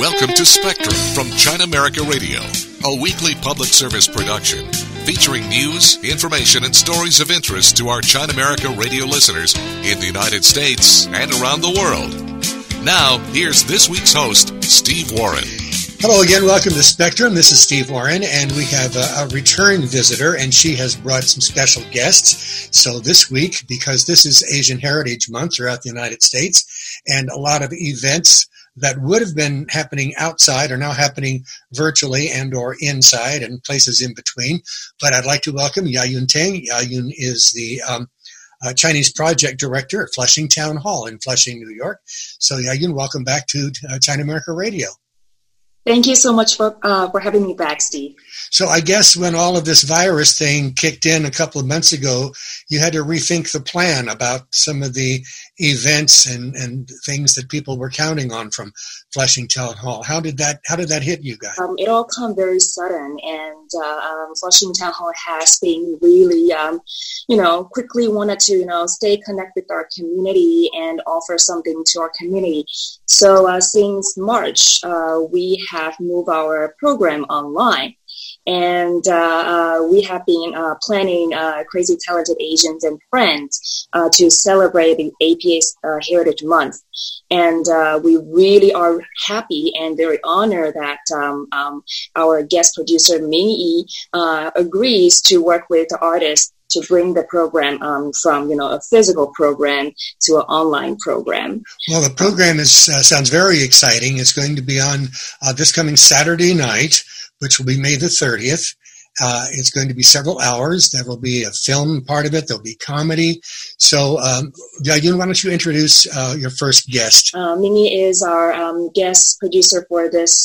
Welcome to Spectrum from China America Radio, a weekly public service production featuring news, information, and stories of interest to our China America Radio listeners in the United States and around the world. Now, here's this week's host, Steve Warren. Hello again. Welcome to Spectrum. This is Steve Warren, and we have a return visitor, and she has brought some special guests. So this week, because this is Asian Heritage Month throughout the United States, and a lot of events that would have been happening outside are now happening virtually and or inside and places in between. But I'd like to welcome Yayun Teng. Yayun is the Chinese project director at Flushing Town Hall in Flushing, New York. So Yayun, welcome back to China America Radio. Thank you so much for having me back, Steve. So I guess when all of this virus thing kicked in a couple of months ago, you had to rethink the plan about some of the events and things that people were counting on from Flushing Town Hall. How did that hit you guys? It all came very sudden, and Flushing Town Hall has been really, quickly wanted to, stay connected with our community and offer something to our community. So since March, we have moved our program online. And we have been planning Crazy Talented Asians and Friends to celebrate the APA Heritage Month. And we really are happy and very honored that our guest producer, Ming Yi, agrees to work with the artists to bring the program from, a physical program to an online program. Well, the program sounds very exciting. It's going to be on this coming Saturday night, which will be May the 30th. It's going to be several hours. There will be a film part of it. There'll be comedy. So, Yayun, why don't you introduce your first guest? Mingy is our guest producer for this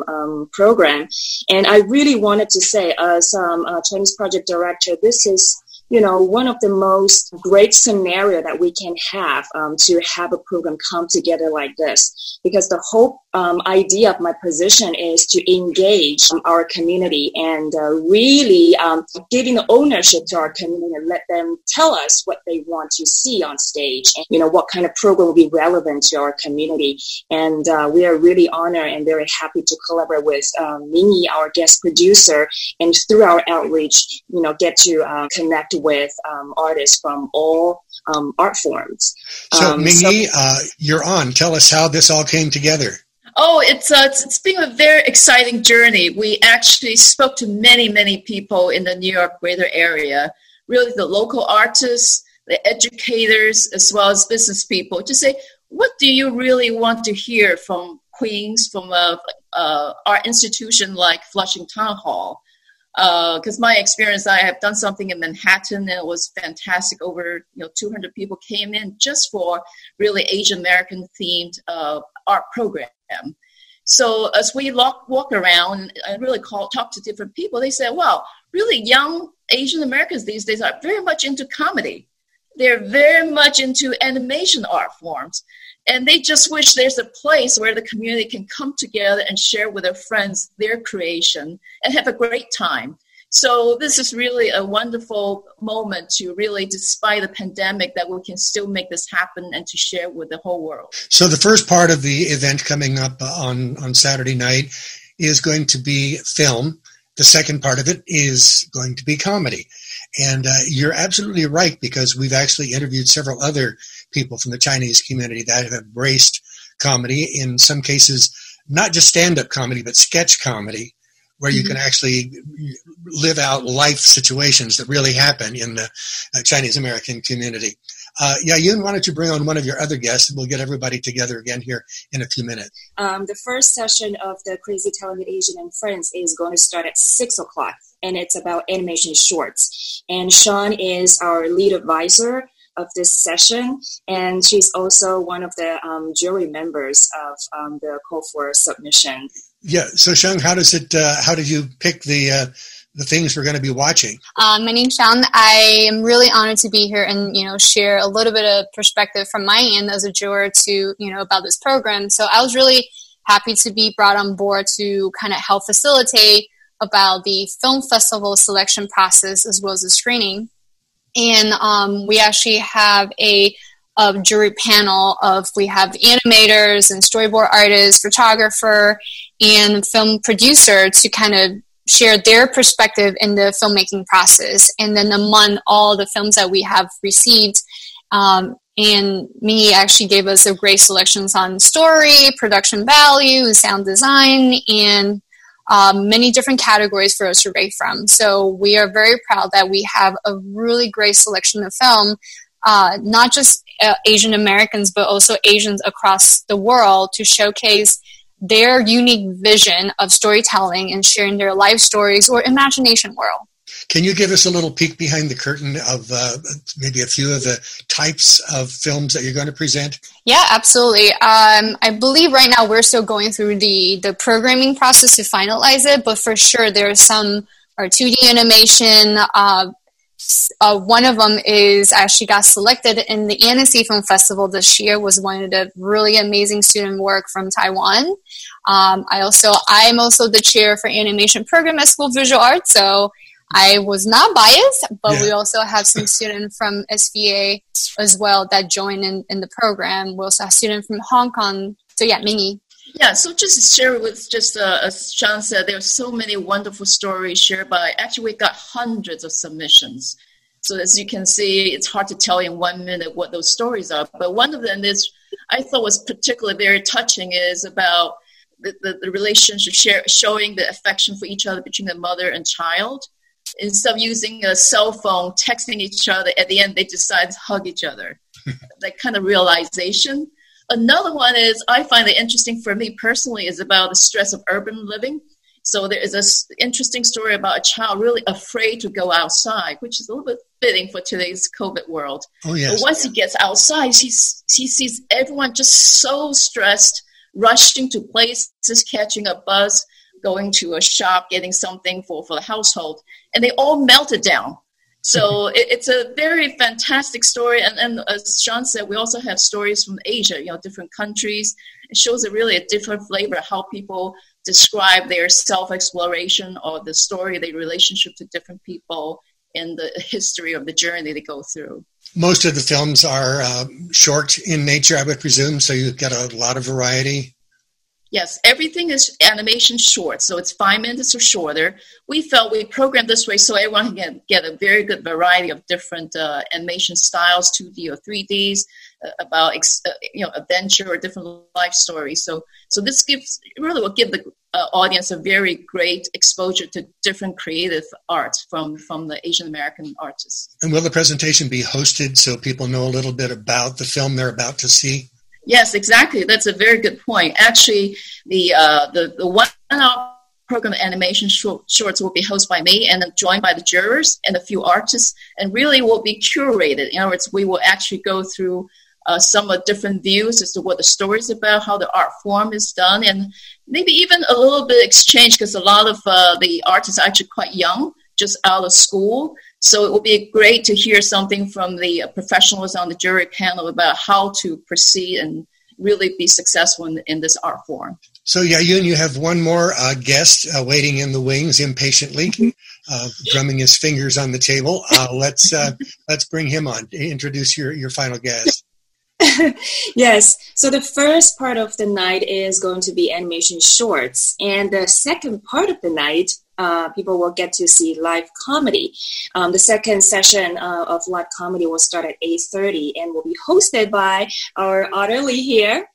program. And I really wanted to say, as a Chinese project director, this is one of the most great scenario that we can have to have a program come together like this. Because the whole idea of my position is to engage our community and really giving the ownership to our community and let them tell us what they want to see on stage and, what kind of program will be relevant to our community. And we are really honored and very happy to collaborate with Mingy, our guest producer, and through our outreach, get to connect with artists from all art forms. So, Mingy, you're on. Tell us how this all came together. Oh, it's been a very exciting journey. We actually spoke to many, many people in the New York greater area, really the local artists, the educators, as well as business people, to say, what do you really want to hear from Queens, from our institution like Flushing Town Hall? Because my experience, I have done something in Manhattan, and it was fantastic. Over 200 people came in just for really Asian American themed art program. So as we walk around and really talk to different people, they said, "Wow, really young Asian Americans these days are very much into comedy. They're very much into animation art forms." And they just wish there's a place where the community can come together and share with their friends their creation and have a great time. So this is really a wonderful moment to really, despite the pandemic, that we can still make this happen and to share with the whole world. So the first part of the event coming up on Saturday night is going to be film. The second part of it is going to be comedy. And you're absolutely right, because we've actually interviewed several other people from the Chinese community that have embraced comedy, in some cases, not just stand-up comedy, but sketch comedy, where you can actually live out life situations that really happen in the Chinese American community. Yayun, why don't you bring on one of your other guests, and we'll get everybody together again here in a few minutes. The first session of the Crazy Talented Asian and Friends is going to start at 6 o'clock, and it's about animation shorts. And Sean is our lead advisor of this session, and she's also one of the jury members of the call for submission. Yeah. So, Sean, how did you pick the things we're going to be watching? My name's Sean. I am really honored to be here and, share a little bit of perspective from my end as a juror to, about this program. So I was really happy to be brought on board to kind of help facilitate about the film festival selection process as well as the screening. And we actually have a jury panel of, we have animators and storyboard artists, photographer, and film producer to kind of share their perspective in the filmmaking process. And then among all the films that we have received, and Mingy actually gave us a great selections on story, production value, sound design, and many different categories for us to rate from. So we are very proud that we have a really great selection of film, not just Asian Americans, but also Asians across the world, to showcase their unique vision of storytelling and sharing their life stories or imagination world. Can you give us a little peek behind the curtain of maybe a few of the types of films that you're going to present? Yeah, absolutely. I believe right now we're still going through the programming process to finalize it, but for sure there's some are 2D animation. One of them is actually got selected in the Annecy Film Festival this year, was one of the really amazing student work from Taiwan. I'm also the chair for animation program at School of Visual Arts, so I was not biased, but we also have some students from SVA as well that join in the program. We also have students from Hong Kong. So yeah, Mingy. Yeah, so just to share with as Sean said, there are so many wonderful stories shared by, actually we got hundreds of submissions. So as you can see, it's hard to tell in 1 minute what those stories are. But one of them is, I thought was particularly very touching, is about the relationship, showing the affection for each other between the mother and child. Instead of using a cell phone, texting each other, at the end they decide to hug each other. That kind of realization. Another one is, I find it interesting for me personally, is about the stress of urban living. So there is this interesting story about a child really afraid to go outside, which is a little bit fitting for today's COVID world. Oh, yes. But once he gets outside, he sees everyone just so stressed, rushing to places, catching a bus, going to a shop, getting something for the household, and they all melted down. So it's a very fantastic story. And as Sean said, we also have stories from Asia, different countries. It shows really a different flavor, how people describe their self-exploration or the story, their relationship to different people, and the history of the journey they go through. Most of the films are short in nature, I would presume, so you've got a lot of variety. Yes, everything is animation short, so it's 5 minutes or shorter. We felt we programmed this way so everyone can get a very good variety of different animation styles, 2D or 3Ds, about adventure or different life stories. So this will give the audience a very great exposure to different creative art from the Asian American artists. And will the presentation be hosted so people know a little bit about the film they're about to see? Yes, exactly. That's a very good point. Actually, the 1 hour program animation shorts will be hosted by me and joined by the jurors and a few artists, and really will be curated. In other words, we will actually go through some different views as to what the story is about, how the art form is done, and maybe even a little bit exchange, because a lot of the artists are actually quite young, just out of school. So it will be great to hear something from the professionals on the jury panel about how to proceed and really be successful in this art form. So Yayun, you have one more guest waiting in the wings impatiently, drumming his fingers on the table. Let's bring him on. Introduce your final guest. Yes. So the first part of the night is going to be animation shorts. And the second part of the night, people will get to see live comedy. The second session of live comedy will start at 8:30 and will be hosted by our Otter Lee here.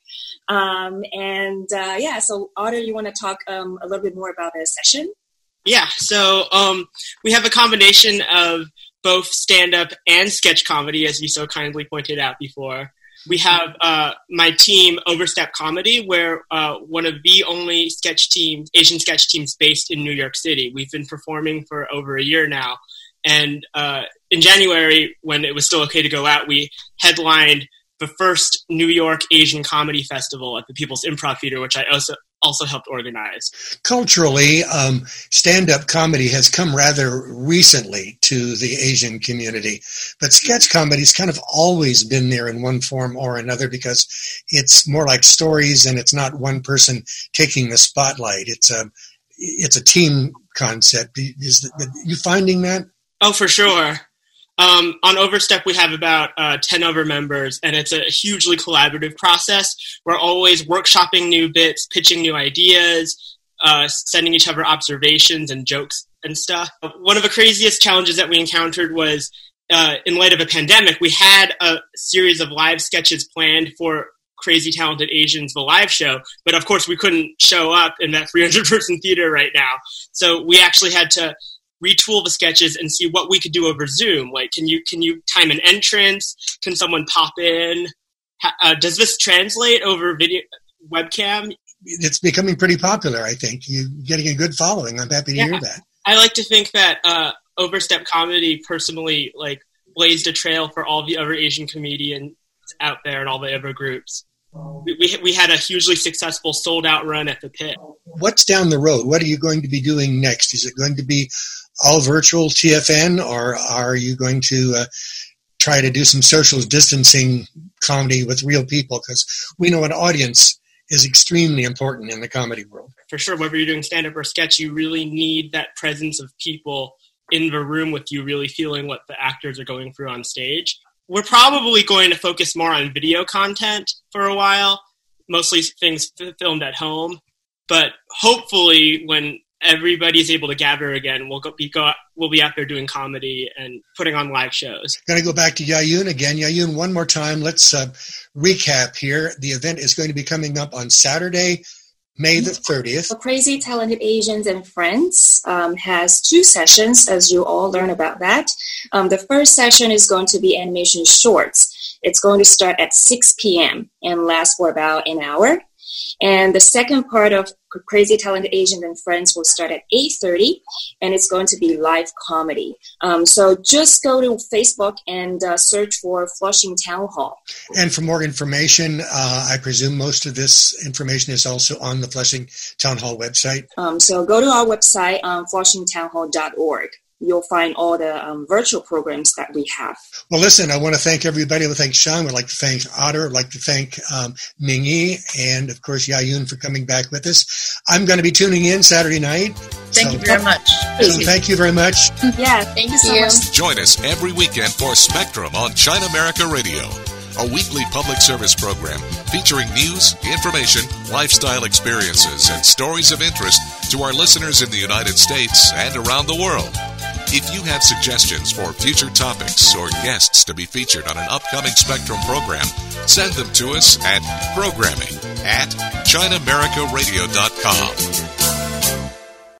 So Otter, you want to talk a little bit more about this session? Yeah. So we have a combination of both stand-up and sketch comedy, as you so kindly pointed out before. We have my team, Overstep Comedy, where one of the only Asian sketch teams based in New York City. We've been performing for over a year now. And in January, when it was still okay to go out, we headlined the first New York Asian Comedy Festival at the People's Improv Theater, which I also helped organize. Culturally, stand-up comedy has come rather recently to the Asian community, but sketch comedy's kind of always been there in one form or another because it's more like stories and it's not one person taking the spotlight. It's a team concept. Is you finding that? Oh, for sure. On Overstep, we have about 10 other members, and it's a hugely collaborative process. We're always workshopping new bits, pitching new ideas, sending each other observations and jokes and stuff. One of the craziest challenges that we encountered was, in light of a pandemic, we had a series of live sketches planned for Crazy Talented Asians, the live show, but of course we couldn't show up in that 300-person theater right now. So we actually had to retool the sketches and see what we could do over Zoom. Like, can you time an entrance? Can someone pop in? Does this translate over video webcam? It's becoming pretty popular, I think. You're getting a good following. I'm happy to hear that. I like to think that Overstep Comedy personally blazed a trail for all the other Asian comedians out there and all the other groups. We had a hugely successful sold-out run at the Pit. What's down the road? What are you going to be doing next? Is it going to be all virtual TFN, or are you going to try to do some social distancing comedy with real people? Because we know an audience is extremely important in the comedy world. For sure, whether you're doing stand-up or sketch, you really need that presence of people in the room with you really feeling what the actors are going through on stage. We're probably going to focus more on video content for a while, mostly things filmed at home. But hopefully when everybody's able to gather again, we'll be out there doing comedy and putting on live shows. Going to go back to Yayun again. Yayun, one more time. Let's recap here. The event is going to be coming up on Saturday, May the 30th. Crazy Talented Asians and Friends has 2 sessions, as you all learn about that. The first session is going to be animation shorts. It's going to start at 6 p.m. and last for about an hour. And the second part of Crazy Talented Asians and Friends will start at 8:30, and it's going to be live comedy. So just go to Facebook and search for Flushing Town Hall. And for more information, I presume most of this information is also on the Flushing Town Hall website. So go to our website, flushingtownhall.org. You'll find all the virtual programs that we have. Well, listen, I want to thank everybody. I want to thank Sean. I'd like to thank Otter. I'd like to thank Ming-Yi and, of course, Yayun for coming back with us. I'm going to be tuning in Saturday night. Thank you very much. So thank you very much. Yeah, thank you so much. Join us every weekend for Spectrum on China America Radio, a weekly public service program featuring news, information, lifestyle experiences, and stories of interest to our listeners in the United States and around the world. If you have suggestions for future topics or guests to be featured on an upcoming Spectrum program, send them to us at programming@ChinaAmericaRadio.com.